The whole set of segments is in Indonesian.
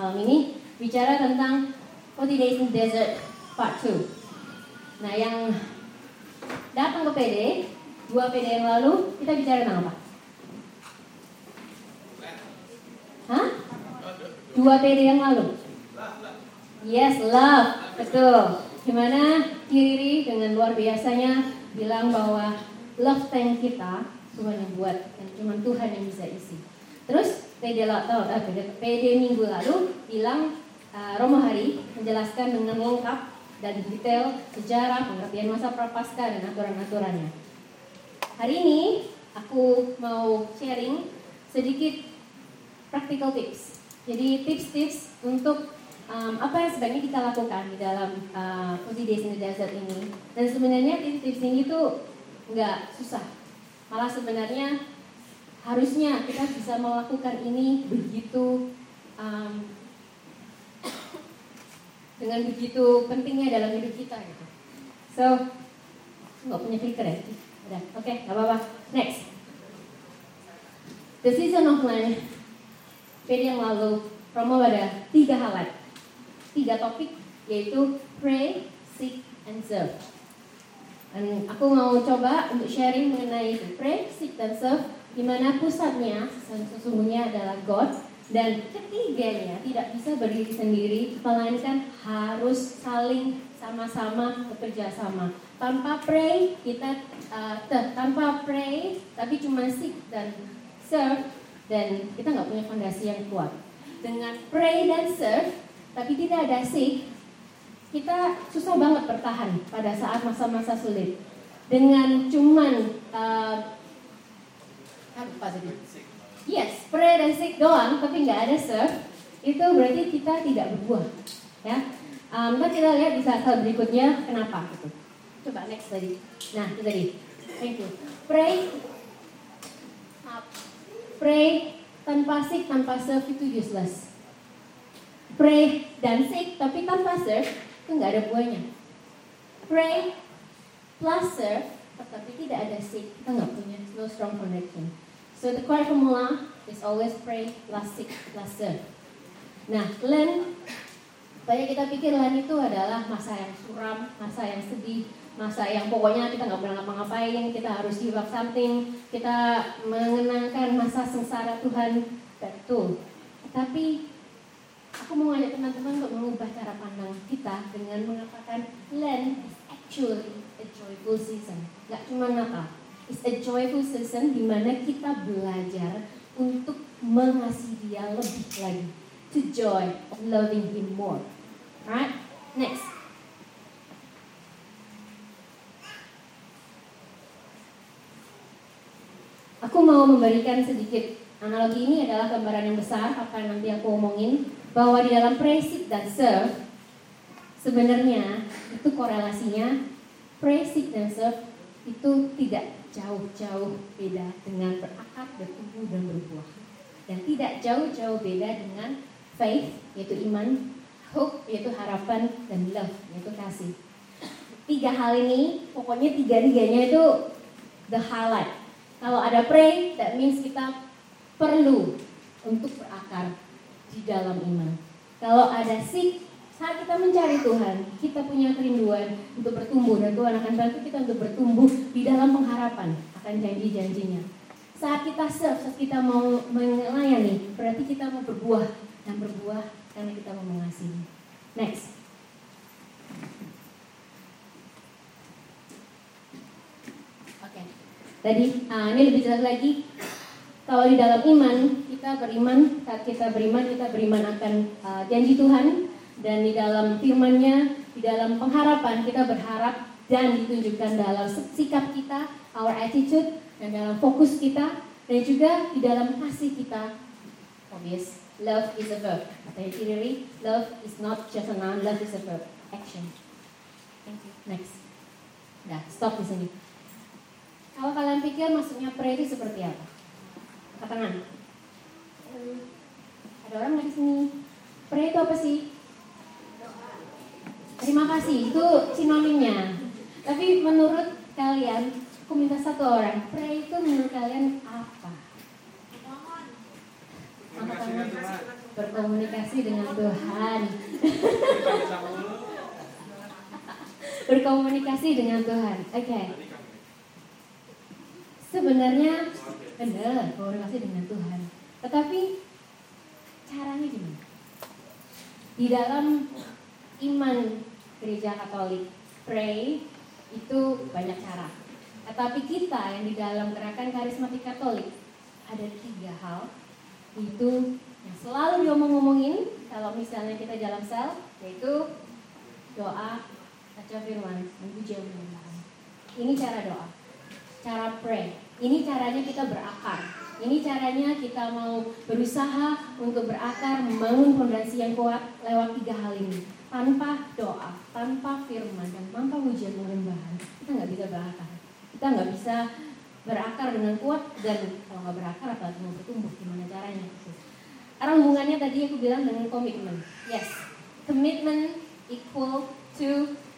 malam ini bicara tentang 40 Days in Desert Part 2. Nah, yang datang ke PD, 2 PD yang lalu, kita bicara tentang apa? Hah? 2 PD yang lalu? Yes, love. Betul. Gimana Kiri dengan luar biasanya bilang bahwa love tank kita Tuhan yang buat dan cuma Tuhan yang bisa isi. Terus PD minggu lalu bilang Romo Hari menjelaskan dengan lengkap dan detail sejarah, pengertian masa prapaskah dan aturan-aturannya. Hari ini aku mau sharing sedikit practical tips. Jadi tips-tips untuk apa yang sebaiknya kita lakukan di dalam 40 Days in the Desert ini. Dan sebenarnya tips-tips ini tuh nggak susah. Malah sebenarnya harusnya kita bisa melakukan ini begitu dengan begitu pentingnya dalam hidup kita gitu. So, nggak punya clicker ya? Udah, oke, nggak apa-apa. Next, the season of Lent. Periode yang lalu, Romo ada 3 highlight, 3 topik, yaitu pray, seek, and serve. Dan aku mau coba untuk sharing mengenai itu, pray, seek, dan serve, di mana pusatnya sesungguhnya adalah God, dan ketiganya tidak bisa berdiri sendiri, melainkan harus saling sama-sama bekerja sama. Tanpa pray tapi cuma seek dan serve, dan kita nggak punya fondasi yang kuat. Dengan pray dan serve, tapi tidak ada seek, kita susah banget bertahan pada saat masa-masa sulit. Dengan cuman yes, pray dan seek doang, tapi nggak ada serve, itu berarti kita tidak berbuah. Ya, nanti kita lihat di saat berikutnya kenapa gitu. Coba next tadi. Nah, itu tadi. Thank you. Pray tanpa seek, tanpa serve itu useless. Pray dan seek tapi tanpa serve itu nggak ada buahnya. Pray plus serve tapi tidak ada seek, kita nggak punya no strong connection. So the core formula is always pray plus seek plus serve. Nah, Lent, banyak kita pikir Lent itu adalah masa yang suram, masa yang sedih, masa yang pokoknya kita nggak pernah ngapa-ngapain, kita harus give up something, kita mengenangkan masa sengsara Tuhan. Betul. Tapi aku mau ngajak teman-teman untuk mengubah cara pandang kita dengan mengatakan Lent is actually a joyful season. Gak cuma Natal, it's a joyful season di mana kita belajar untuk mengasihi Dia lebih lagi, to joy of loving Him more. Right? Next. Aku mau memberikan sedikit analogi. Ini adalah gambaran yang besar apa yang nanti aku omongin, bahwa di dalam pray, seek, dan serve sebenarnya itu korelasinya pray, seek, dan serve itu tidak jauh-jauh beda dengan berakar, bertumbuh, dan berbuah, dan tidak jauh-jauh beda dengan faith, yaitu iman, hope, yaitu harapan, dan love, yaitu kasih. 3 hal ini pokoknya 3-tiganya itu the highlight. Kalau ada pray, that means kita perlu untuk berakar di dalam iman. Kalau ada seek, saat kita mencari Tuhan, kita punya kerinduan untuk bertumbuh, dan Tuhan akan bantu kita untuk bertumbuh di dalam pengharapan akan janji-janjinya. Saat kita serve, saat kita mau melayani, berarti kita mau berbuah, dan berbuah karena kita mau mengasihi. Next. Tadi, ini lebih jelas lagi. Kalau di dalam iman, kita beriman. Saat kita beriman akan janji Tuhan. Dan di dalam firman-Nya, di dalam pengharapan, kita berharap dan ditunjukkan dalam sikap kita, our attitude, dan dalam fokus kita, dan juga di dalam kasih kita. Obvious, love is a verb. Katanya Kiri, love is not just a noun, love is a verb, action. Thank you. Next. Nah, stop di sini. Kalau kalian pikir maksudnya pray itu seperti apa? Angkat tangan. Ada orang nggak di sini? Pray itu apa sih? Terima kasih, itu sinonimnya. Tapi menurut kalian, aku minta satu orang, pray itu menurut kalian apa? Angkat tangan. Berkomunikasi dengan Tuhan. Berkomunikasi dengan Tuhan. Oke. Sebenarnya benar komunikasi dengan Tuhan. Tetapi caranya gimana? Di dalam iman Gereja Katolik, pray itu banyak cara. Tetapi kita yang di dalam gerakan karismatik Katolik ada 3 hal, itu yang selalu diomong-ngomongin kalau misalnya kita dalam sel, yaitu doa, baca firman, dan pujian menyembah. Ini cara doa, cara pray. Ini caranya kita berakar. Ini caranya kita mau berusaha untuk berakar, membangun fondasi yang kuat lewat 3 hal ini. Tanpa doa, tanpa firman, dan tanpa pujian menyembahan, kita nggak bisa berakar. Kita nggak bisa berakar dengan kuat, dan kalau nggak berakar apalagi mau bertumbuh, gimana caranya? Karena hubungannya tadi aku bilang dengan komitmen. Yes, commitment equal to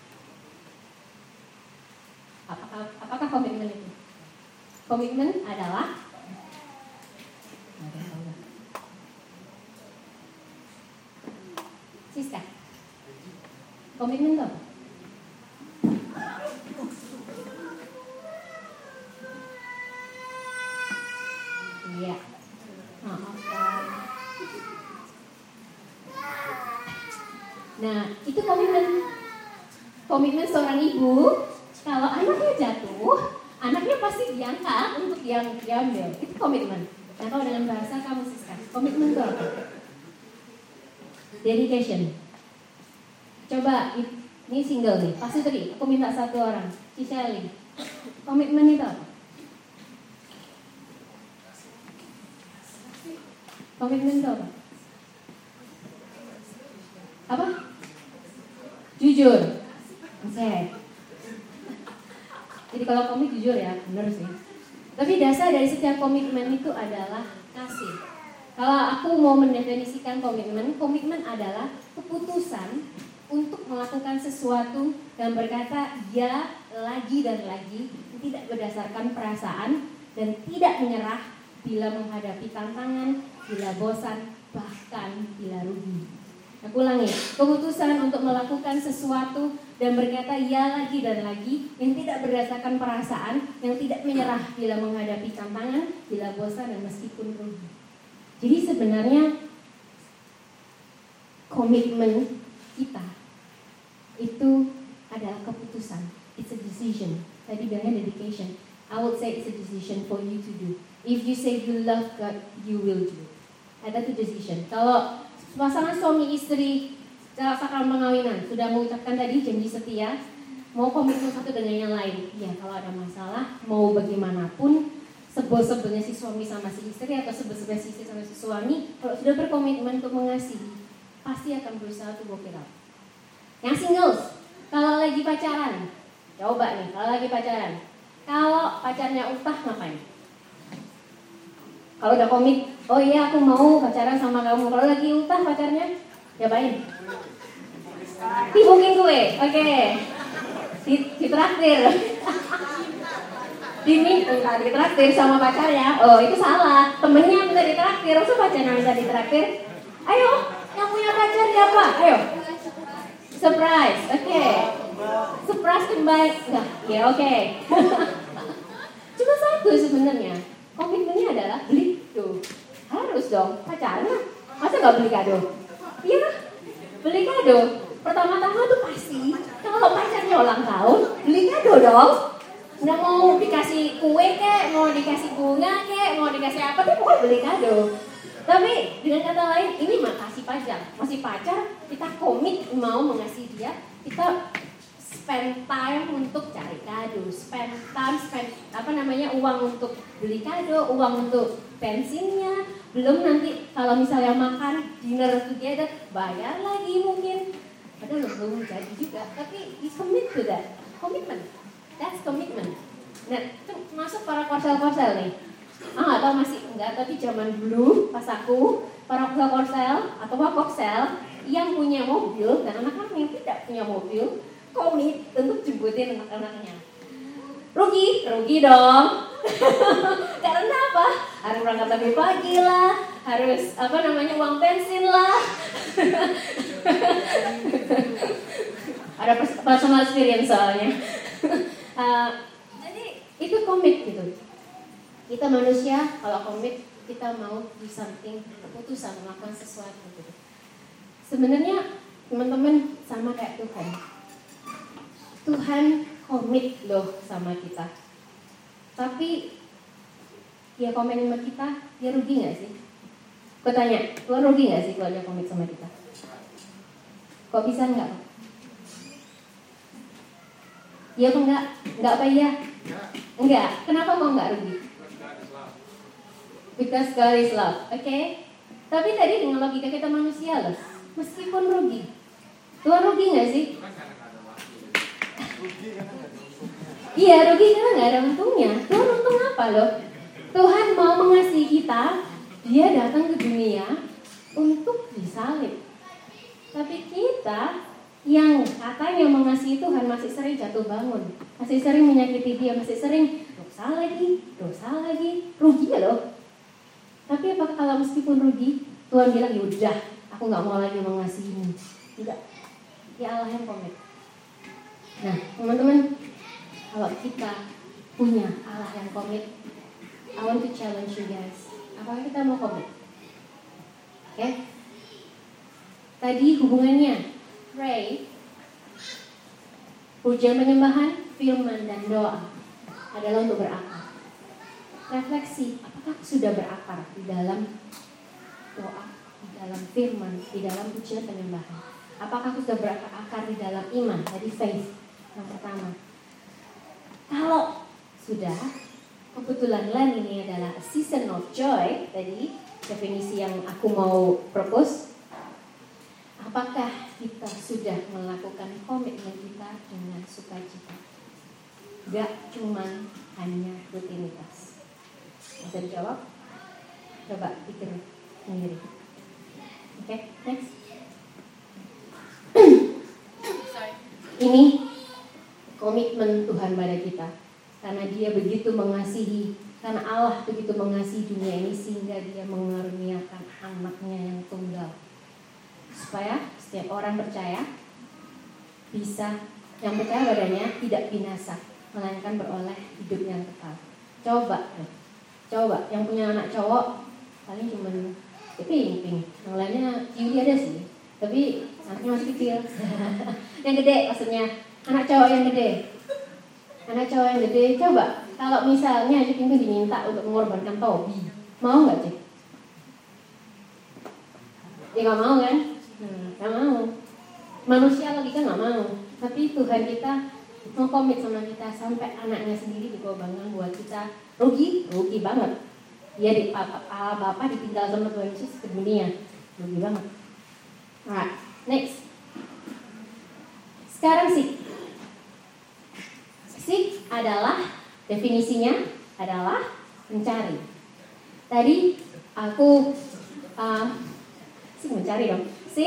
apakah komitmen itu? Komitmen adalah Siska. Komitmen itu apa? Iya. Nah, itu komitmen. Komitmen seorang ibu, kalau anaknya jatuh, anaknya pasti diangkat untuk diambil. Itu komitmen. Nah, kalau dengan bahasa kamu Siska, komitmen itu apa? Dedication. Coba, ini single nih, pasti tadi aku minta 1 orang, Ciseli. Komitmen itu apa? Komitmen itu apa? Apa? Jujur. Oke. Jadi kalau komit jujur ya, benar sih. Tapi dasar dari setiap komitmen itu adalah kasih. Kalau aku mau mendefinisikan komitmen adalah keputusan untuk melakukan sesuatu dan berkata ya lagi dan lagi, tidak berdasarkan perasaan dan tidak menyerah bila menghadapi tantangan, bila bosan, bahkan bila rugi. Aku ulangi, keputusan untuk melakukan sesuatu dan berkata ya lagi dan lagi, yang tidak berdasarkan perasaan, yang tidak menyerah bila menghadapi tantangan, bila bosan dan meskipun rugi. Jadi sebenarnya komitmen kita itu adalah keputusan. It's a decision. Tadi bilangnya dedication. I would say it's a decision for you to do. If you say you love God, you will do. Ada tuh decision. Kalau pasangan suami istri sakral pengawinan sudah mengucapkan tadi janji setia, mau komitmen satu dengan yang lain. Ya, kalau ada masalah, mau bagaimanapun, sebel-sebelnya si suami sama si istri atau sebel-sebelnya si istri sama si suami, kalau sudah berkomitmen untuk mengasihi, pasti akan berusaha to work it out. Yang singles, kalau lagi pacaran, coba nih, kalau pacarnya utah ngapain? Kalau udah komit, oh iya aku mau pacaran sama kamu. Kalau lagi utah pacarnya, ngapain? Tibukin gue, oke. Ditraktir. Ditraktir sama pacarnya. Oh itu salah. Temennya minta ditraktir, masa pacarnya minta ditraktir? Ayo, yang punya pacar siapa? Ayo. Surprise, oke. Surprise kembali. Nah, ya oke. Cuma satu sebenarnya. Komitmennya adalah beli tuh. Harus dong, pacarnya. Masa gak beli kado? Iya, beli kado. Pertama-tama tuh pasti kalau pacarnya ulang tahun, beli kado dong. Nggak mau dikasih kue kek, mau dikasih bunga kek, mau dikasih apa, tapi pokoknya beli kado. Tapi dengan kata lain, ini masih pacar, kita komit mau mengasihi dia, kita spend time untuk cari kado, spend uang untuk beli kado, uang untuk bensinnya, belum nanti kalau misalnya makan dinner together, bayar lagi mungkin, padahal belum jadi juga, tapi you commit to that, commitment, that's commitment. Nah, itu masuk para korsel-korsel nih. Nggak tahu masih enggak, tapi zaman dulu pas aku para korsel atau wakoksel yang punya mobil dan anak-anak yang tidak punya mobil komit untuk jemputin anak-anaknya. Rugi dong. Karena apa? Harus berangkat lebih pagi lah, harus uang bensin lah. Ada personal experience soalnya. Jadi itu komit gitu. Kita manusia kalau komit kita mau do something, keputusan melakukan sesuatu gitu. Sebenarnya teman-teman sama kayak Tuhan. Tuhan komit loh sama kita. Tapi dia komit sama kita, dia rugi gak sih? Aku tanya, Tuhan rugi gak sih kalau dia komit sama kita? Kok bisa enggak? Iya apa enggak? Enggak apa iya? Enggak. Kenapa kok enggak rugi? Because God is love. Oke? Tapi tadi dengan logika kita manusia loh, meskipun rugi, Tuhan rugi gak sih? Iya rugi karena gak ada untungnya. Tuhan untung apa loh? Tuhan mau mengasihi kita, dia datang ke dunia untuk disalib. Tapi kita yang katanya mengasihi Tuhan masih sering jatuh bangun, masih sering menyakiti dia, masih sering dosa lagi, rugi ya loh. Tapi apakah kalau meskipun rugi, Tuhan bilang yaudah, aku gak mau lagi mengasihimu? Enggak, dia Allah yang komit. Nah teman-teman, kalau kita punya Allah yang komit, I want to challenge you guys. Apakah kita mau komit? Oke? Tadi hubungannya pray, pujian penyembahan, firman dan doa adalah untuk berakar. Refleksi, apakah sudah berakar di dalam doa, di dalam firman, di dalam pujian penyembahan? Apakah sudah berakar di dalam iman, tadi faith yang pertama? Kalau sudah, kebetulan Len ini adalah a season of joy, tadi definisi yang aku mau propose. Apakah kita sudah melakukan komitmen kita dengan sukacita? Gak cuman hanya rutinitas. Bisa dijawab? Coba pikir sendiri. Oke, next. Ini komitmen Tuhan pada kita. Karena dia begitu mengasihi, karena Allah begitu mengasihi dunia ini sehingga dia mengaruniakan anaknya yang tunggal. Supaya setiap orang percaya bisa, yang percaya padanya tidak binasa, melainkan beroleh hidup yang kekal. Coba yang punya anak cowok paling cuma ping, yang lainnya Yudi ada sih, tapi anaknya masih kecil. Yang gede maksudnya, anak cowok yang gede, coba kalau misalnya Cik itu diminta untuk mengorbankan Tobi, mau nggak Cik? Ya nggak mau kan? Nggak mau. Manusia logika nggak mau, tapi Tuhan kita mau komit sama kita sampai anaknya sendiri dikorbankan buat kita. Rugi banget. Dia di bapak ditinggal sama Tuhan Yesus ke dunia, rugi banget. Alright, next. Sekarang sih adalah definisinya adalah mencari. Tadi aku mencari dong.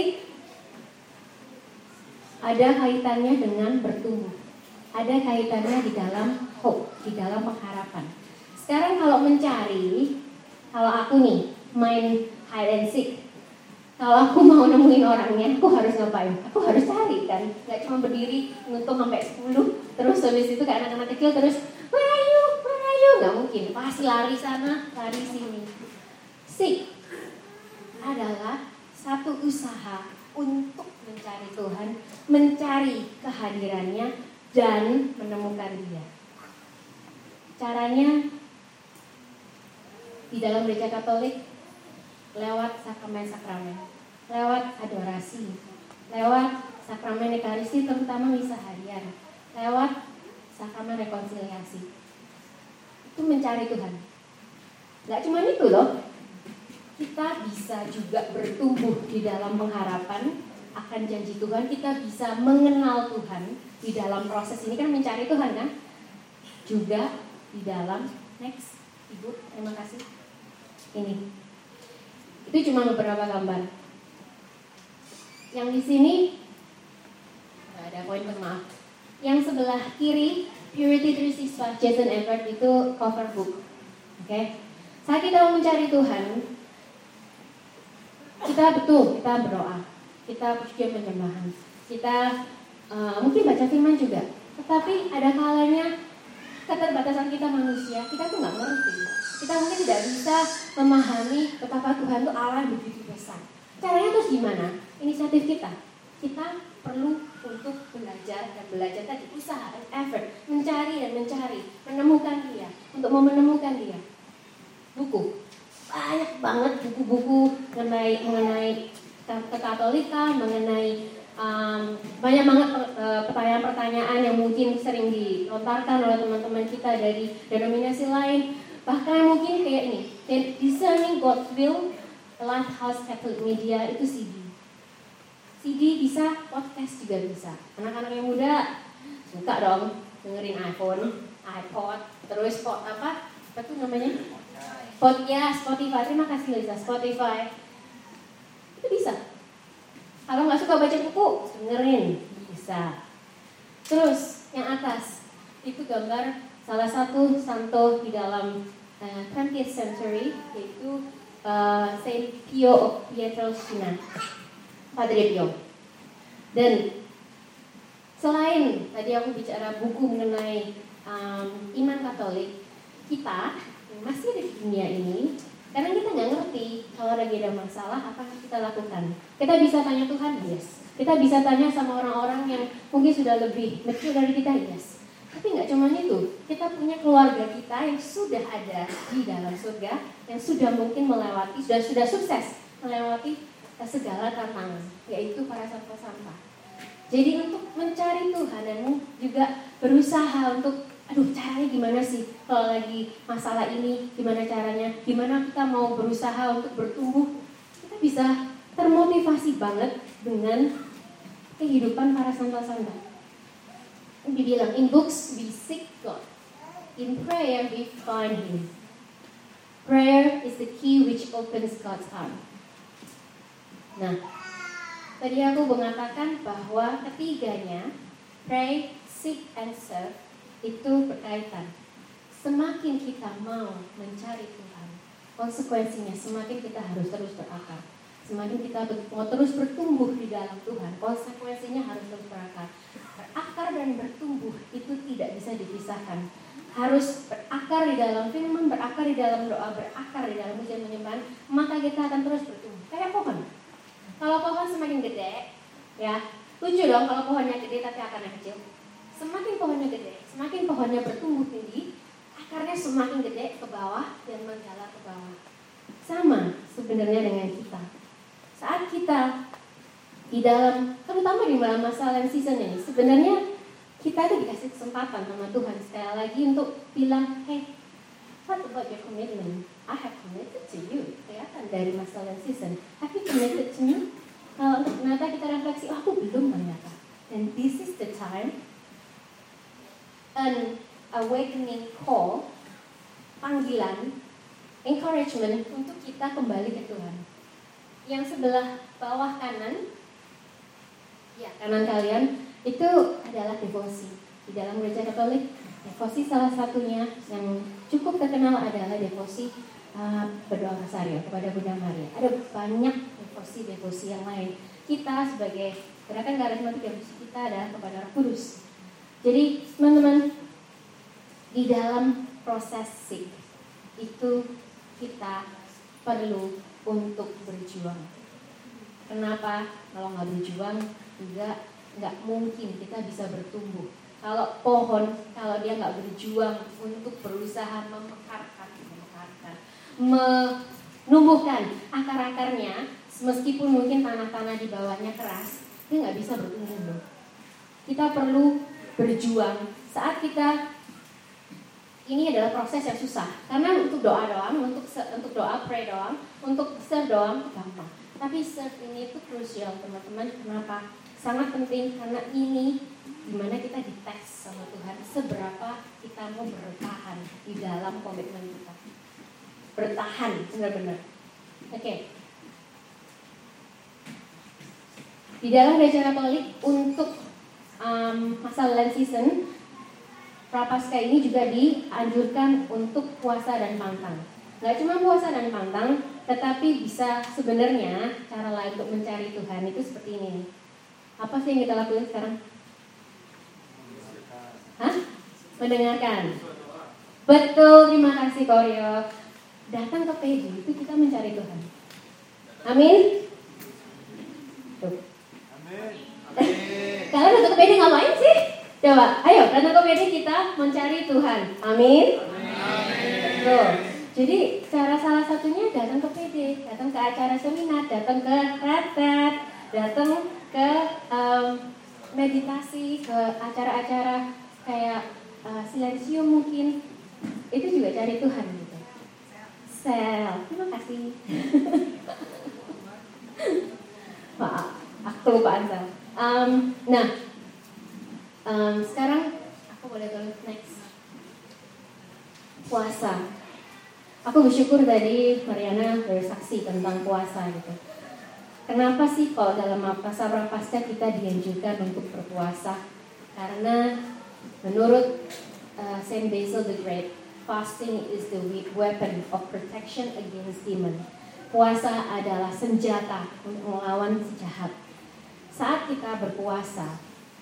Ada kaitannya dengan bertumbuh. Ada kaitannya di dalam hope, di dalam pengharapan. Sekarang kalau mencari, kalau aku nih main hide and seek, kalau aku mau nemuin orangnya, aku harus ngapain? Aku harus cari kan, nggak cuma berdiri ngitung sampai 10, terus habis itu kayak anak-anak kecil terus where are you, nggak mungkin, pasti lari sana, lari sini. Seek adalah satu usaha untuk mencari Tuhan, mencari kehadirannya dan menemukan Dia. Caranya di dalam gereja Katolik lewat sakramen-sakramen, lewat adorasi, lewat sakramen Ekaristi terutama misa harian, lewat sakramen rekonsiliasi. Itu mencari Tuhan. Gak cuma itu loh, kita bisa juga bertumbuh di dalam pengharapan akan janji Tuhan. Kita bisa mengenal Tuhan di dalam proses ini kan mencari Tuhan kan. Juga di dalam next, Ibu, terima kasih. Ini. Itu cuma beberapa gambar. Yang di sini nggak ada pointer, maaf. Yang sebelah kiri Purity 365 Jason Everett itu cover book. Oke. Saat kita mau mencari Tuhan, kita berdoa, kita puji penyembahan, kita mungkin baca firman juga. Tetapi ada kalanya keterbatasan kita manusia, kita tuh nggak ngerti. Kita mungkin tidak bisa memahami betapa Tuhan tuh Allah begitu besar. Caranya terus gimana? Inisiatif kita. Kita perlu untuk belajar tadi, usaha dan effort, mencari, menemukan Dia, untuk menemukan Dia. Buku, banyak banget buku-buku mengenai kekatolikan, mengenai banyak banget pertanyaan-pertanyaan yang mungkin sering dilontarkan oleh teman-teman kita dari denominasi lain. Bahkan mungkin kayak ini, Discerning God's Will, Lighthouse Catholic Media, itu CD bisa, podcast juga bisa. Anak-anak yang muda suka dong dengerin iPhone, iPod, terus apa tuh namanya? Podcast, Spotify. Terima kasih Lisa, Spotify. Itu bisa. Kalau nggak suka baca buku, dengerin, bisa. Terus yang atas itu gambar salah satu santo di dalam 20th century, yaitu Saint Pio of Pietrelcina, Padre Pio. Dan selain tadi aku bicara buku mengenai iman Katolik, kita yang masih ada di dunia ini, karena kita nggak ngerti kalau lagi ada masalah apa yang kita lakukan. Kita bisa tanya Tuhan, yes. Kita bisa tanya sama orang-orang yang mungkin sudah lebih mature dari kita, yes. Tapi nggak cuma itu, kita punya keluarga kita yang sudah ada di dalam surga, yang sudah mungkin melewati, sudah sukses melewati segala tantangan, yaitu para sampah-sampah. Jadi untuk mencari Tuhan dan juga berusaha untuk, caranya gimana sih kalau lagi masalah ini, gimana caranya, gimana kita mau berusaha untuk bertumbuh, kita bisa termotivasi banget dengan kehidupan para santa-santa. Dibilang, in books we seek God, in prayer we find Him. Prayer is the key which opens God's heart. Nah, tadi aku mengatakan bahwa ketiganya, pray, seek, and serve, itu berkaitan. Semakin kita mau mencari Tuhan, konsekuensinya semakin kita harus terus berakar. Semakin kita mau terus bertumbuh di dalam Tuhan, konsekuensinya harus terus berakar. Berakar dan bertumbuh itu tidak bisa dipisahkan. Harus berakar di dalam firman, berakar di dalam doa, berakar di dalam pujian penyembahan, maka kita akan terus bertumbuh. Kayak pohon. Kalau pohon semakin gede, ya lucu dong kalau pohonnya gede tapi akarnya kecil. Semakin pohonnya gede, semakin pohonnya bertumbuh tinggi, akarnya semakin gede ke bawah dan menjalar ke bawah. Sama sebenarnya dengan kita. Saat kita di dalam, terutama di dalam masa land season ini, sebenarnya kita itu dikasih kesempatan sama Tuhan sekali lagi untuk bilang, hey, what about your commitment? I have committed to you. Kelihatan dari masa land season, have you committed to me? Kalau untuk ternyata kita refleksi, aku belum ternyata. And this is the time, an awakening call, panggilan, encouragement untuk kita kembali ke Tuhan. Yang sebelah bawah kanan, ya kanan kalian, itu adalah devosi. Di dalam gereja Katolik, devosi salah satunya yang cukup terkenal adalah devosi berdoa rosario kepada Bunda Maria. Ada banyak devosi yang lain. Kita sebagai gerakan karismatik, devosi kita adalah kepada Roh Kudus. Jadi teman-teman, di dalam proses seek itu kita perlu untuk berjuang. Kenapa? Kalau nggak berjuang juga nggak mungkin kita bisa bertumbuh. Kalau pohon, kalau dia nggak berjuang untuk berusaha menumbuhkan akar-akarnya, meskipun mungkin tanah-tanah di bawahnya keras, dia nggak bisa bertumbuh loh. Kita perlu berjuang. Saat kita, ini adalah proses yang susah, karena untuk doa doang, untuk doa pray doang, untuk serve doang gampang. Tapi serve ini itu krusial teman-teman. Kenapa? Sangat penting karena ini dimana kita dites sama Tuhan seberapa kita mau bertahan di dalam komitmen kita. Bertahan benar-benar. Oke. Di dalam gereja Katolik untuk masa Lent season, Prapaskah ini juga dianjurkan untuk puasa dan pantang. Gak cuma puasa dan pantang, Tetapi bisa sebenarnya cara lain untuk mencari Tuhan itu seperti ini nih. Apa sih yang kita lakukan sekarang? Hah? Mendengarkan. Betul, terima kasih Koryo. Datang ke PD itu kita mencari Tuhan. Amin. Tuh. Kalian datang ke PD ngapain sih? Coba, ayo datang ke PD kita mencari Tuhan. Amin. Betul. Jadi cara salah satunya datang ke PD, datang ke acara seminar, datang ke retret, datang ke meditasi, ke acara-acara kayak silensium mungkin. Itu juga cari Tuhan gitu. Terima kasih. Maaf, aku kelupaan sel. Sekarang aku boleh ke next. Puasa. Aku bersyukur tadi Mariana bersaksi tentang puasa gitu. Kenapa sih kalau dalam masa prapaskah kita dianjurkan untuk berpuasa? Karena menurut Saint Basil the Great, fasting is the weapon of protection against demon. Puasa adalah senjata untuk melawan si jahat. Saat kita berpuasa,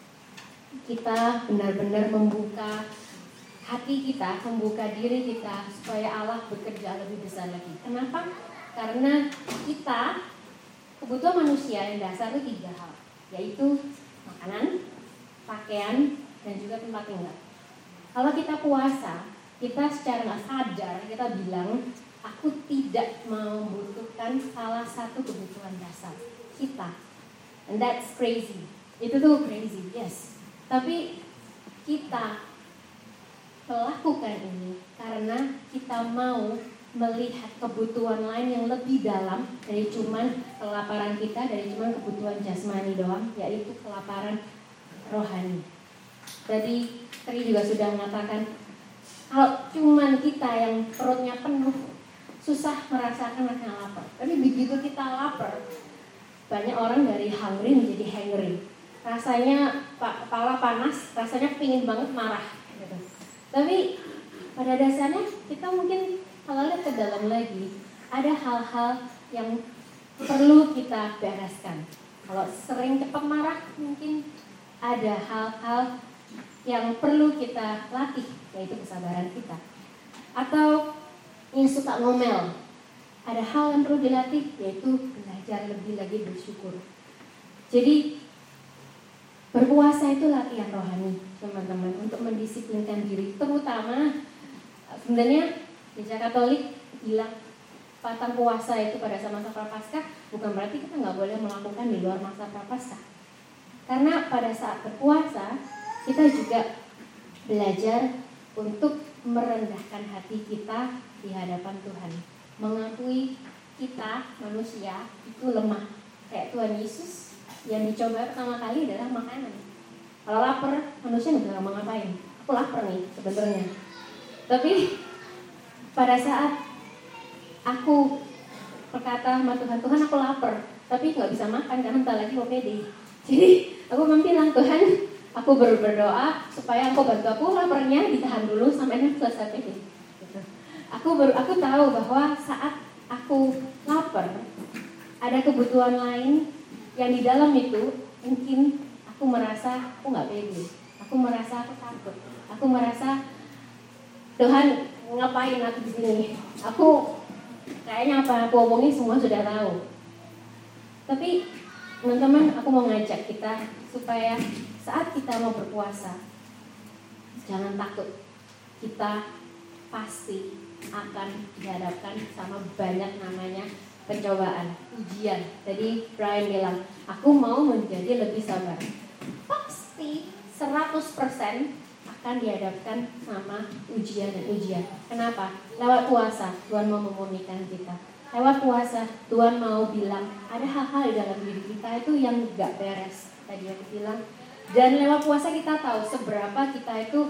kita benar-benar membuka hati kita, membuka diri kita supaya Allah bekerja lebih besar lagi. Kenapa? Karena kita, kebutuhan manusia yang dasar itu 3 hal, yaitu makanan, pakaian, dan juga tempat tinggal. Kalau kita puasa, kita secara nggak sadar kita bilang, aku tidak mau membutuhkan salah satu kebutuhan dasar kita, and that's crazy. Itu tuh crazy, yes. Tapi kita melakukan ini karena kita mau melihat kebutuhan lain yang lebih dalam dari cuman kelaparan kita, dari cuman kebutuhan jasmani doang, yaitu kelaparan rohani. Tadi Tri juga sudah mengatakan, kalau cuman kita yang perutnya penuh, susah merasakan rasa lapar. Tapi begitu kita lapar, banyak orang dari hungry menjadi hangry. Rasanya kepala panas, rasanya pingin banget marah. Gitu. Tapi pada dasarnya kita mungkin kalau lihat ke dalam lagi, ada hal-hal yang perlu kita bereskan. Kalau sering cepat marah, mungkin ada hal-hal yang perlu kita latih, yaitu kesabaran kita. Atau yang suka ngomel, ada hal yang perlu dilatih, yaitu belajar lebih lagi bersyukur. Jadi berpuasa itu latihan rohani, teman-teman, untuk mendisiplinkan diri. Terutama sebenarnya Gereja Katolik bilang batang puasa itu pada masa prapaskah bukan berarti kita nggak boleh melakukan di luar masa prapaskah. Karena pada saat berpuasa kita juga belajar untuk merendahkan hati kita di hadapan Tuhan, mengakui kita manusia itu lemah. Kayak Tuhan Yesus yang dicoba pertama kali adalah makanan. Kalau lapar, manusia nggak bisa ngapa-ngapain. Aku lapar nih sebenarnya. Tapi pada saat aku berkata sama Tuhan, Tuhan aku lapar, tapi nggak bisa makan karena bentar lagi mau PD. Jadi aku bilang, Tuhan, aku berdoa supaya aku bantu aku laparnya ditahan dulu sampai nanti selesai PD. Gitu. Aku tahu bahwa saat aku lapar, ada kebutuhan lain yang di dalam itu mungkin aku merasa aku nggak pede, aku merasa aku takut, aku merasa Tuhan ngapain aku di sini? Aku kayaknya apa aku omongin semua sudah tahu. Tapi teman-teman, aku mau ngajak kita supaya saat kita mau berpuasa, jangan takut. Kita pasti akan dihadapkan sama banyak namanya pencobaan, ujian. Tadi Brian bilang, aku mau menjadi lebih sabar. Pasti 100% akan dihadapkan sama ujian dan ujian. Kenapa? Lewat puasa Tuhan mau memurnikan kita. Lewat puasa Tuhan mau bilang ada hal-hal di dalam diri kita itu yang gak beres. Tadi aku bilang. Dan lewat puasa kita tahu seberapa kita itu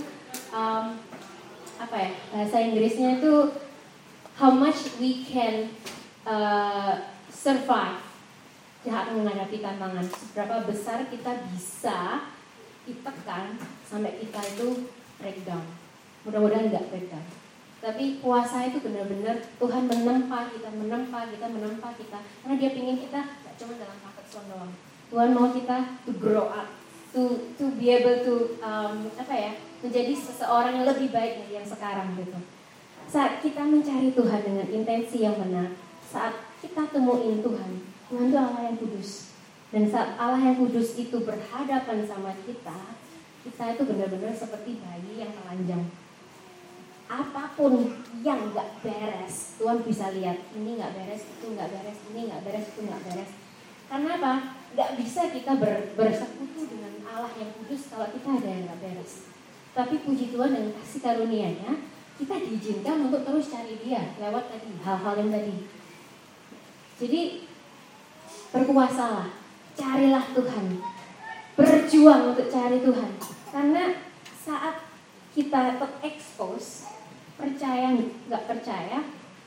bahasa Inggrisnya itu how much we can survive saat menghadapi tantangan. Seberapa besar kita bisa ditekan sampai kita itu breakdown. Mudah-mudahan nggak breakdown. Tapi puasa itu benar-benar Tuhan menempa kita, karena Dia pingin kita gak cuma dalam paket Islam doang. Tuhan mau kita to grow up, to be able to menjadi seseorang yang lebih baik dari yang sekarang gitu. Saat kita mencari Tuhan dengan intensi yang benar, saat kita temuin Tuhan itu Allah yang kudus. Dan saat Allah yang kudus itu berhadapan sama kita itu benar-benar seperti bayi yang telanjang. Apapun yang gak beres, Tuhan bisa lihat, ini gak beres, itu gak beres, ini gak beres, itu gak beres. Karena apa? Gak bisa kita bersekutu dengan Allah yang kudus kalau kita ada yang gak beres. Tapi puji Tuhan dengan kasih karunia-Nya, kita diizinkan untuk terus cari Dia lewat tadi hal-hal yang tadi. Jadi berkuasalah, carilah Tuhan, berjuang untuk cari Tuhan. Karena saat kita terekspos, percaya nggak percaya,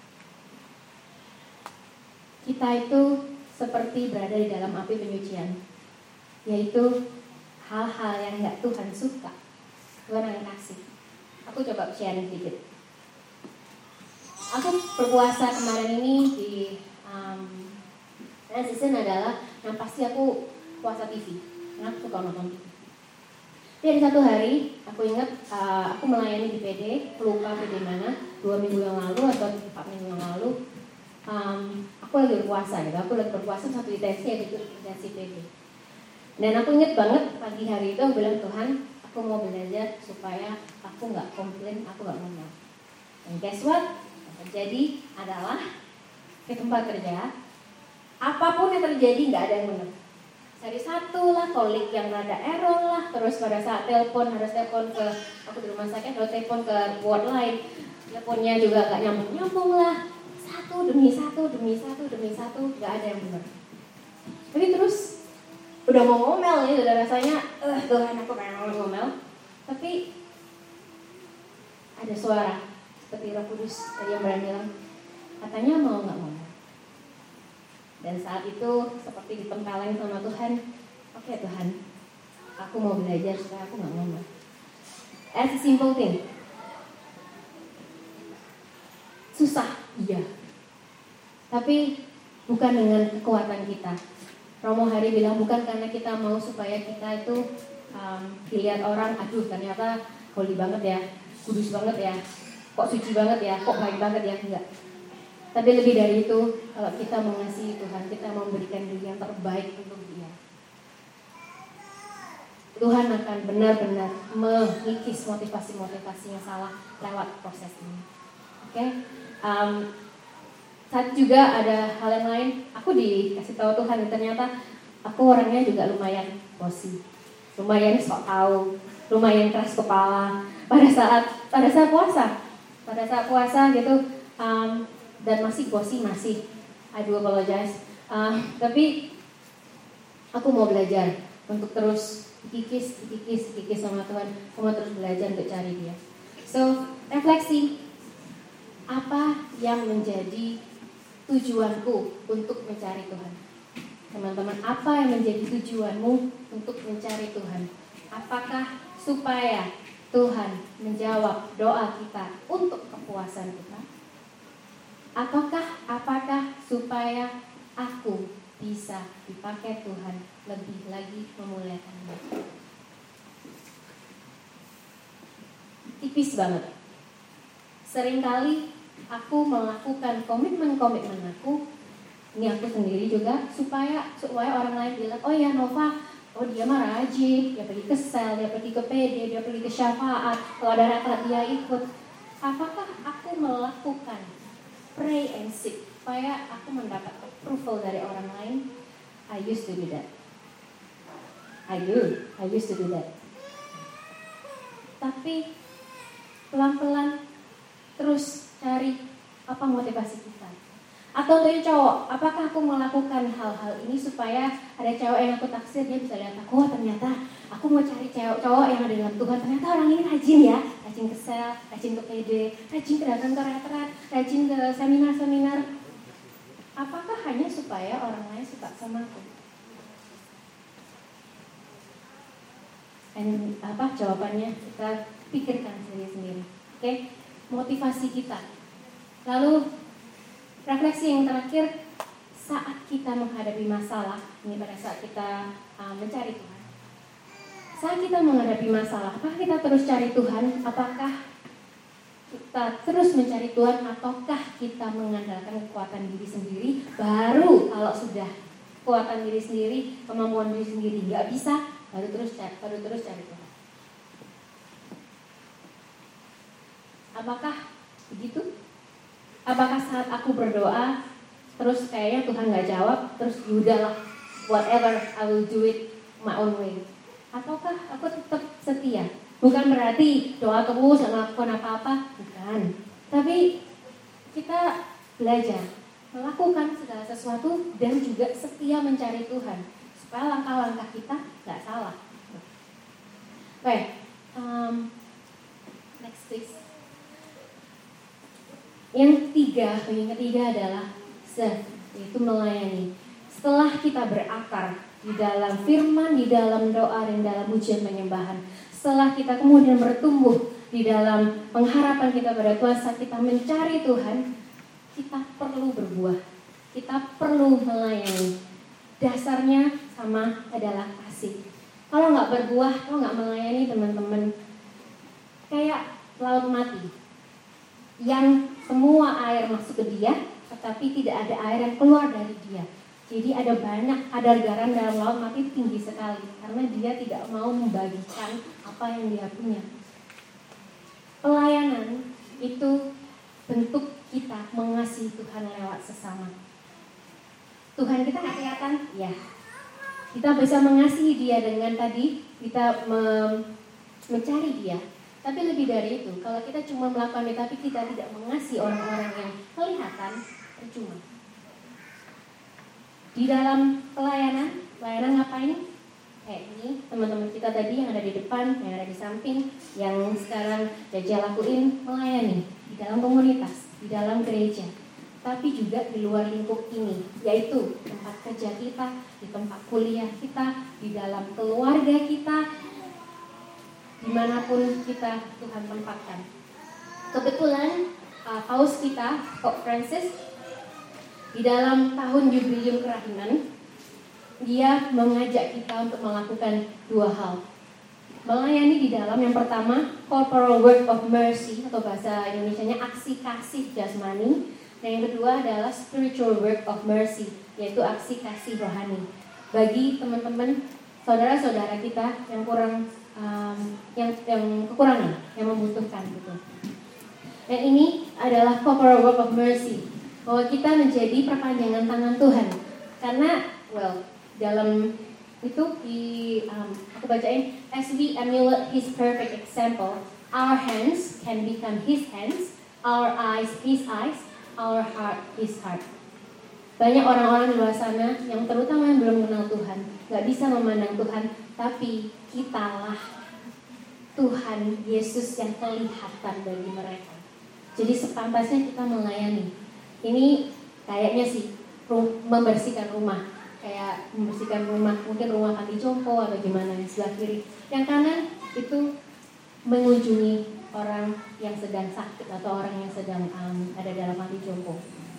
kita itu seperti berada di dalam api penyucian, yaitu hal-hal yang nggak Tuhan suka, Tuhan akan kasih. Aku coba sharing sedikit. Aku berpuasa kemarin ini di season adalah yang pasti aku puasa TV, karena aku suka nonton TV. Jadi satu hari, aku ingat aku melayani di PD, lupa PD mana, 2 minggu yang lalu atau 4 minggu yang lalu, aku lagi berpuasa gitu. Aku lagi berpuasa satu intensi, yaitu intensi PD. Dan aku ingat banget pagi hari itu aku bilang, Tuhan, aku mau belajar supaya aku nggak komplain, aku nggak ngomel. Dan guess what? Yang terjadi adalah di tempat kerja, apapun yang terjadi nggak ada yang benar. Hari satu lah, kolik yang rada error lah, terus pada saat telepon harus telepon ke, aku di rumah sakit harus telepon ke ward lain, teleponnya juga gak nyambung lah, satu demi satu, gak ada yang benar. Jadi terus udah mau ngomel nih, udah rasanya, Tuhan aku pengen ngomel, tapi ada suara seperti Roh Kudus tadi yang bilang, katanya mau nggak ngomel. Dan saat itu seperti ditempeleng sama Tuhan, oke Tuhan, aku mau belajar supaya aku gak ngomel. As a simple thing. Susah, iya. Tapi bukan dengan kekuatan kita. Romo Hari bilang bukan karena kita mau supaya kita itu dilihat orang, aduh ternyata holy banget ya, kudus banget ya, kok suci banget ya, kok baik banget ya, enggak. Tapi lebih dari itu, kalau kita mengasihi Tuhan, kita memberikan diri yang terbaik untuk Dia, Tuhan akan benar-benar mengikis motivasi-motivasi yang salah lewat proses ini. Oke? Saat juga ada hal yang lain, aku dikasih tahu Tuhan, ternyata aku orangnya juga lumayan bosi, lumayan sok tahu, lumayan keras kepala pada saat puasa gitu. Dan masih bosi, I do apologize. Tapi aku mau belajar untuk terus dikikis sama Tuhan. Aku mau terus belajar untuk cari Dia. So, refleksi, apa yang menjadi tujuanku untuk mencari Tuhan? Teman-teman, apa yang menjadi tujuanmu untuk mencari Tuhan? Apakah supaya Tuhan menjawab doa kita untuk kepuasan kita? Apakah supaya aku bisa dipakai Tuhan lebih lagi memuliakan-Nya? Tipis banget. Seringkali aku melakukan komitmen aku, ini aku sendiri juga, supaya orang lain bilang, oh ya Nova, oh dia mah rajin, dia pergi ke sel, dia pergi ke PD, dia pergi ke syafaat, kalau ada retret dia ikut. Apakah aku melakukan pray and seek supaya aku mendapat approval dari orang lain? I used to do that. I used to do that. Tapi pelan-pelan terus cari apa motivasi kita. Atau untuk yang cowok, apakah aku melakukan hal-hal ini supaya ada cowok yang aku taksir, dia bisa lihat aku, ternyata aku mau cari cowok yang ada dalam Tuhan, ternyata orang ini rajin ya, rajin ke sel, rajin ke PD, rajin ke datang ke retret, rajin ke seminar-seminar. Apakah hanya supaya orang lain suka sama aku? Dan jawabannya kita pikirkan sendiri-sendiri. Oke? motivasi kita. Lalu refleksi yang terakhir, saat kita menghadapi masalah, ini pada saat kita mencari Tuhan. Saat kita menghadapi masalah, apakah kita terus cari Tuhan? Apakah kita terus mencari Tuhan? Ataukah kita mengandalkan kekuatan diri sendiri? Baru kalau sudah kekuatan diri sendiri, kemampuan diri sendiri nggak bisa, baru terus cari Tuhan. Apakah begitu? Apakah saat aku berdoa terus kayaknya Tuhan nggak jawab, terus yaudahlah, whatever, I will do it my own way? Ataukah aku tetap setia? Bukan berarti doa terus nggak melakukan apa-apa, bukan. Tapi kita belajar melakukan segala sesuatu dan juga setia mencari Tuhan supaya langkah-langkah kita nggak salah. Baik, next please. Yang ketiga adalah serve, yaitu melayani. Setelah kita berakar di dalam firman, di dalam doa, dan dalam ujian penyembahan, setelah kita kemudian bertumbuh di dalam pengharapan kita pada Tuhan, saat kita mencari Tuhan, kita perlu berbuah, kita perlu melayani. Dasarnya sama, adalah kasih. Kalau nggak berbuah, kalau nggak melayani, teman-teman, kayak laut mati yang semua air masuk ke dia, tetapi tidak ada air yang keluar dari dia. Jadi ada banyak kadar garam dalam laut mati tinggi sekali, karena dia tidak mau membagikan apa yang dia punya. Pelayanan itu bentuk kita mengasihi Tuhan lewat sesama. Tuhan kita nggak kelihatan, ya. Kita bisa mengasihi dia dengan tadi kita mencari dia. Tapi lebih dari itu, kalau kita cuma melakukan itu tapi kita tidak mengasihi orang-orang yang kelihatan, percuma. Di dalam pelayanan ngapain? Kayak ini, teman-teman kita tadi yang ada di depan, yang ada di samping, yang sekarang Jaja lakuin, melayani di dalam komunitas, di dalam gereja, tapi juga di luar lingkup ini, yaitu tempat kerja kita, di tempat kuliah kita, di dalam keluarga kita, dimanapun kita Tuhan tempatkan. Kebetulan paus kita, Pope Francis, di dalam tahun jubileum kerahiman, dia mengajak kita untuk melakukan dua hal. Melayani di dalam, yang pertama, corporal work of mercy, atau bahasa Indonesianya aksi kasih jasmani. Dan yang kedua adalah spiritual work of mercy, yaitu aksi kasih rohani. Bagi teman-teman, saudara-saudara kita yang kurang yang kekurangan, yang membutuhkan gitu. Dan ini adalah corporal work of mercy, bahwa kita menjadi perpanjangan tangan Tuhan. Karena, dalam itu aku bacain, as we emulate His perfect example, our hands can become His hands, our eyes His eyes, our heart His heart. Banyak orang-orang di luar sana yang terutama yang belum kenal Tuhan, gak bisa memandang Tuhan, tapi kitalah Tuhan Yesus yang kelihatan bagi mereka. Jadi sepantasnya kita melayani. Ini kayaknya sih membersihkan rumah, kayak membersihkan rumah, mungkin rumah panti jompo atau gimana yang sebelah kiri. Yang kanan itu mengunjungi orang yang sedang sakit atau orang yang sedang ada dalam panti jompo.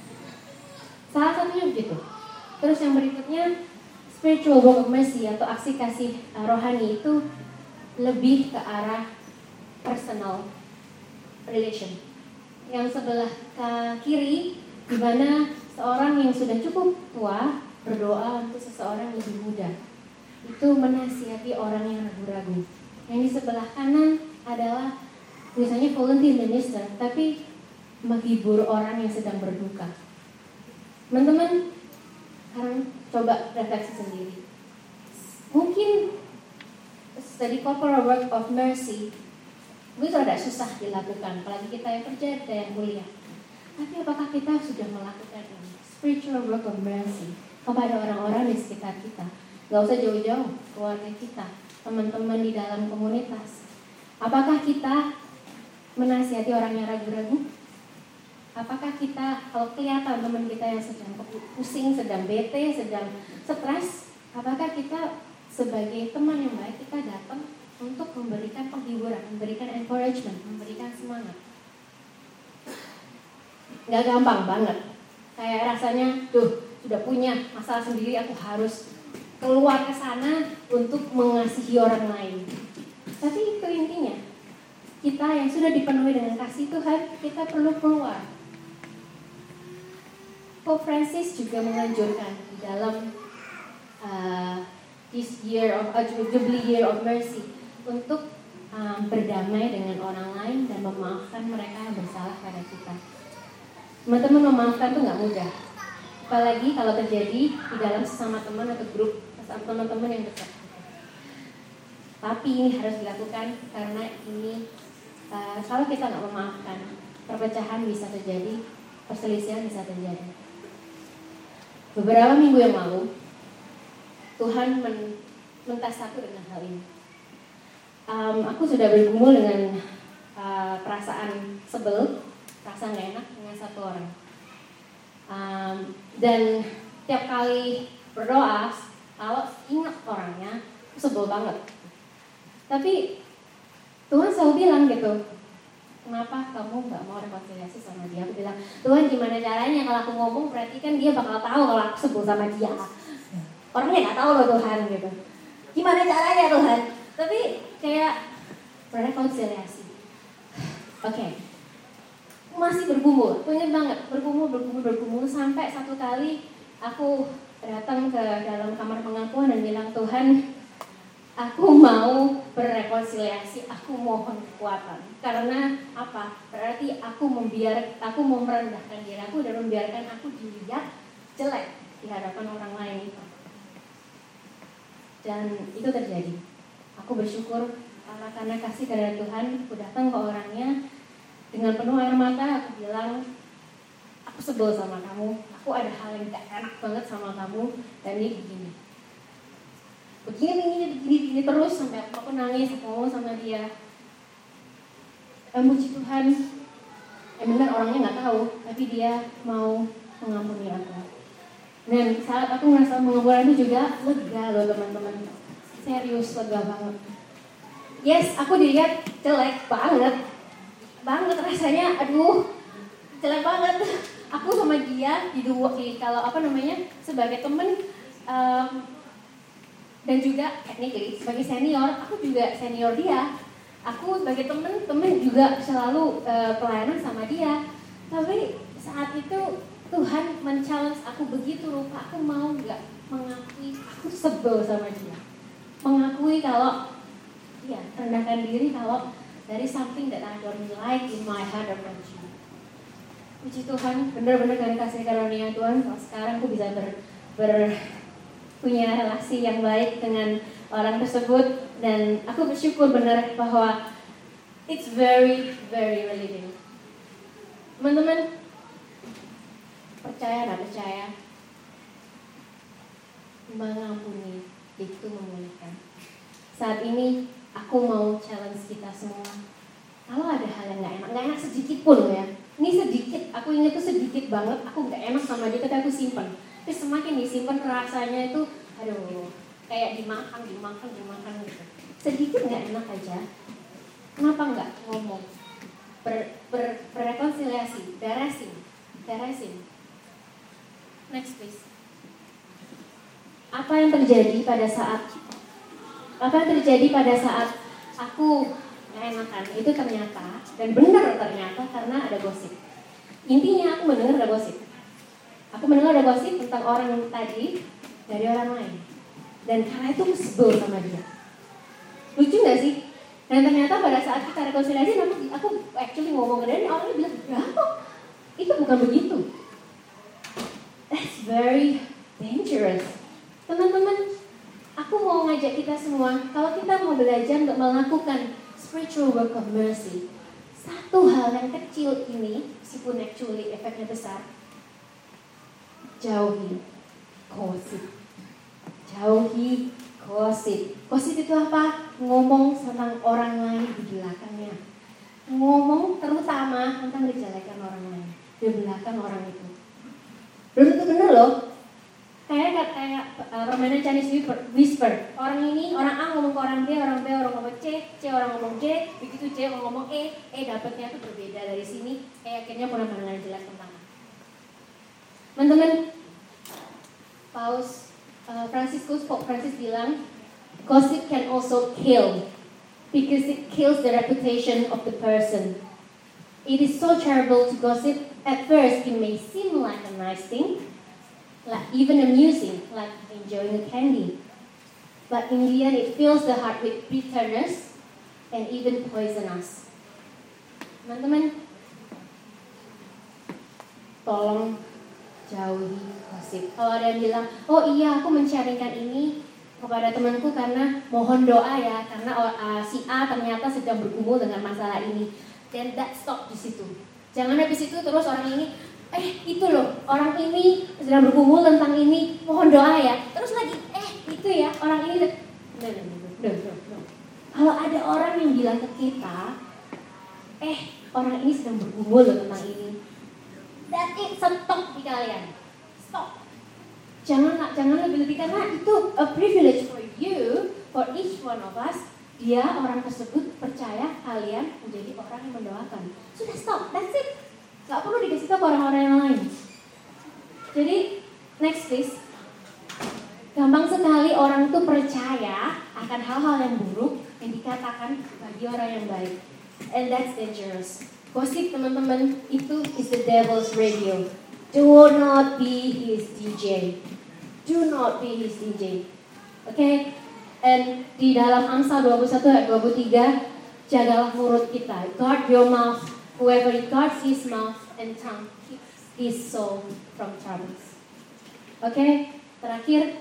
Salah satunya begitu. Terus yang berikutnya, spiritual work of mercy atau aksi kasih rohani itu lebih ke arah personal relation. Yang sebelah kiri, di mana seorang yang sudah cukup tua berdoa untuk seseorang yang lebih muda. Itu menasihati orang yang ragu-ragu. Yang di sebelah kanan adalah misalnya volunteer minister, tapi menghibur orang yang sedang berduka. Teman-teman, sekarang coba refleksi sendiri. Mungkin jadi corporal work of mercy itu agak susah dilakukan, apalagi kita yang kerja, kita yang kuliah. Tapi apakah kita sudah melakukan ini? Spiritual work of mercy kepada orang-orang di sekitar kita. Gak usah jauh-jauh, keluarga kita, teman-teman di dalam komunitas. Apakah kita menasihati orang yang ragu-ragu? Apakah kita, kalau kelihatan teman kita yang sedang pusing, sedang bete, sedang stres, apakah kita sebagai teman yang baik, kita datang untuk memberikan penghiburan, memberikan encouragement, memberikan semangat? Nggak gampang banget. Kayak rasanya, sudah punya masalah sendiri, aku harus keluar ke sana untuk mengasihi orang lain. Tapi itu intinya, kita yang sudah dipenuhi dengan kasih Tuhan, kita perlu keluar. Pope Francis juga menganjurkan di dalam this year of Jubilee Year of Mercy untuk berdamai dengan orang lain dan memaafkan mereka yang bersalah pada kita. Teman-teman, memaafkan itu nggak mudah, apalagi kalau terjadi di dalam sesama teman atau grup teman-teman yang dekat. Tapi ini harus dilakukan karena ini kalau kita nggak memaafkan, perpecahan bisa terjadi, perselisihan bisa terjadi. Beberapa minggu yang lalu, Tuhan mentas aku dengan hal ini. Aku sudah bergumul dengan perasaan sebel, perasaan gak enak dengan satu orang. Dan tiap kali berdoa, kalau ingat orangnya, aku sebel banget. Tapi Tuhan selalu bilang gitu, kenapa kamu gak mau rekonsiliasi sama dia? Aku bilang, Tuhan gimana caranya kalau aku ngomong berarti kan dia bakal tahu kalau aku sebel sama dia. Orangnya gak tahu loh Tuhan gitu. Gimana caranya Tuhan? Tapi kayak berrekonsiliasi. Oke. Masih bergumul, aku ingat banget, bergumul sampai satu kali aku datang ke dalam kamar pengakuan dan bilang, Tuhan, aku mau berrekonsiliasi, aku mohon kekuatan. Karena apa? Berarti aku mau merendahkan diri aku dan membiarkan aku dilihat jelek di hadapan orang lain itu. Dan itu terjadi. Aku bersyukur karena kasih dari Tuhan, aku datang ke orangnya dengan penuh air mata, aku bilang, aku sebel sama kamu, aku ada hal yang gak enak banget sama kamu, dan ini begini terus sampai aku nangis, aku ngomong sama dia. Puji Tuhan, benar orangnya nggak tahu, tapi dia mau mengampuni aku. Dan saat aku merasa mengampuni itu juga lega loh teman-teman, serius lega banget. Yes, aku dilihat jelek banget rasanya, jelek banget. Aku sama dia sebagai temen dan juga technically sebagai senior, aku juga senior dia. Aku sebagai temen juga selalu pelayanan sama dia. Tapi saat itu Tuhan men-challenge aku begitu rupa, aku mau nggak mengakui aku sebel sama dia, mengakui kalau rendahkan diri kalau there is something that I don't like in my heart about you. Puji Tuhan, benar-benar dari kasih karunia Tuhan, sekarang aku bisa punya relasi yang baik dengan orang tersebut, dan aku bersyukur benar bahwa it's very, very relieving. Teman-teman, percaya nggak percaya, mengampuni itu memulihkan. Saat ini aku mau challenge kita semua. Kalau ada hal yang nggak enak sedikit pun ya. Ini sedikit, aku ingat tuh sedikit banget. Aku nggak enak sama dia, tapi aku simpan. Terus semakin disimpan rasanya itu, kayak dimakan gitu. Sedikit nggak enak aja. Kenapa nggak ngomong? Berrekonsiliasi, beresin. Next please. Apa yang terjadi pada saat aku gak enakan? Itu ternyata, dan benar ternyata, karena ada gosip. Intinya aku mendengar ada gosip. Aku mendengar ada gosip tentang orang yang tadi dari orang lain. Dan karena itu aku sebel sama dia. Lucu gak sih? Dan ternyata pada saat kita rekonsiliasi, aku actually ngomong ke dia, orangnya bilang, berapa? Itu bukan begitu. That's very dangerous. Teman-teman, aku mau ngajak kita semua, kalau kita mau belajar untuk melakukan spiritual work of mercy, satu hal yang kecil ini, meskipun actually efeknya besar, jauhi gosip. Gosip itu apa? Ngomong tentang orang lain di belakangnya. Ngomong terutama tentang kejelekan orang lain di belakang orang itu. Belum tentu benar loh. kayak permainan Chinese whisper. Orang ini, orang A ngomong ke orang B, orang B orang ngomong C orang ngomong D, begitu C ngomong E dapatnya tuh berbeda dari sini, akhirnya punya pandangan jelek tentang. Teman-teman, Pope Francis bilang, gossip can also kill because it kills the reputation of the person. It is so terrible to gossip. At first, it may seem like a nice thing, like even amusing, like enjoying a candy. But in the end, it fills the heart with bitterness and even poisonous. Teman-teman, tolong jauhi gosip. Kalau ada yang bilang, oh iya aku men-sharingkan ini kepada temanku karena mohon doa ya, karena si A ternyata sedang bergumul dengan masalah ini. Dan that stop di situ. Jangan habis itu terus orang ini, itu loh, orang ini sedang bergumul tentang ini, mohon doa ya. Terus lagi, itu ya, orang ini. No. Kalau ada orang yang bilang ke kita, orang ini sedang bergumul tentang ini, that it, stop di kalian, stop. Jangan lebih-lebih karena itu a privilege for you, for each one of us. Dia orang tersebut percaya kalian menjadi orang yang mendoakan. Sudah stop, that's it. Gak perlu dikasih tahu ke orang-orang yang lain. Jadi next please. Gampang sekali orang itu percaya akan hal-hal yang buruk yang dikatakan bagi orang yang baik. And that's dangerous. Gosip teman-teman, itu is the devil's radio. Do not be his DJ. Do not be his DJ. Okay? And di dalam Amsal 21 ayat 23, jagalah mulut kita. Guard your mouth. Whoever guards his mouth and tongue keeps his soul from troubles. Okay? Terakhir,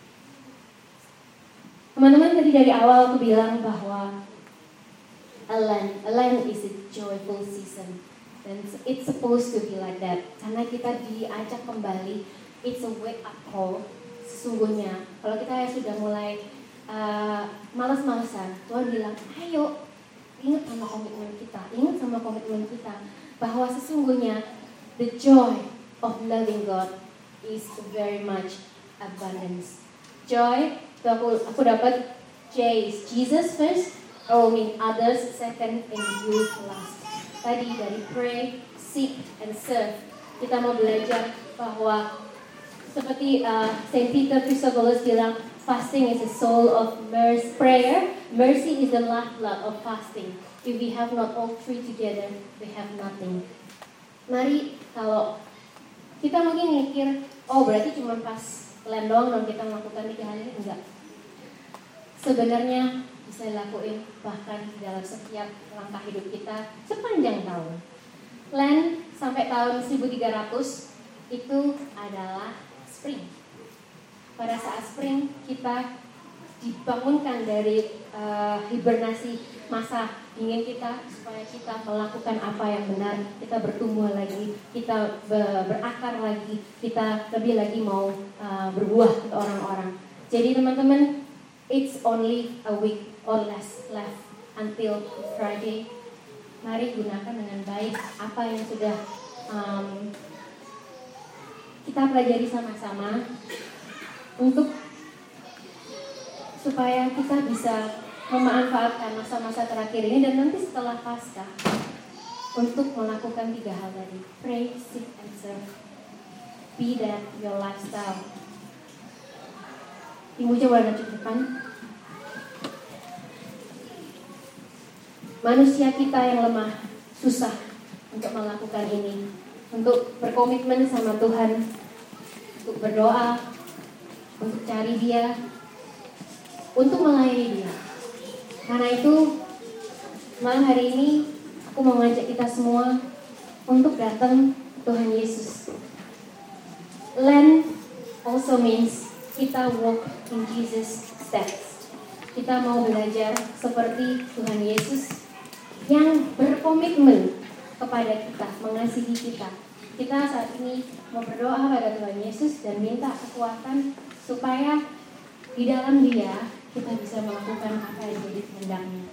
teman-teman tadi dari awal aku bilang bahwa a land is a joyful season. And it's supposed to be like that. Karena kita diajak kembali, it's a wake up call. Sesungguhnya, kalau kita sudah mulai malas-malasan, Tuhan bilang, ayo, ingat sama komitmen kita, bahwa sesungguhnya the joy of loving God is very much abundance. Joy, aku dapat J is Jesus first, O mean others second, and you last. Tadi dari pray, seek, and serve, kita mau belajar bahwa seperti Saint Peter Chrysogoras bilang, fasting is the soul of prayer. Mercy is the lifeblood of fasting. If we have not all three together, we have nothing. Mari, kalau kita mungkin mikir, oh berarti cuma pas land doang dong kita melakukan 3 hal ini. Enggak. Sebenarnya bisa dilakuin bahkan dalam setiap langkah hidup kita sepanjang tahun. Land sampai tahun 1300 itu adalah spring. Pada saat spring kita dibangunkan dari hibernasi masa dingin kita supaya kita melakukan apa yang benar, kita bertumbuh lagi, kita berakar lagi, kita lebih lagi mau berbuah untuk orang-orang. Jadi teman-teman, it's only a week or less left until Friday. Mari gunakan dengan baik apa yang sudah kita pelajari sama-sama, untuk supaya kita bisa memanfaatkan masa-masa terakhir ini dan nanti setelah Paskah untuk melakukan 3 hal tadi. Pray, seek, and serve. Be that your lifestyle. Ibu coba lanjut ke depan. Manusia kita yang lemah, susah untuk melakukan ini, untuk berkomitmen sama Tuhan, untuk berdoa, untuk cari Dia, untuk melayani Dia. Karena itu, malam hari ini aku mau ngajak kita semua untuk datang ke Tuhan Yesus. Learn also means kita walk in Jesus' steps. Kita mau belajar seperti Tuhan Yesus yang berkomitmen kepada kita, mengasihi kita. Kita saat ini mau berdoa pada Tuhan Yesus dan minta kekuatan supaya di dalam Dia kita bisa melakukan apa yang jadi kehendaknya.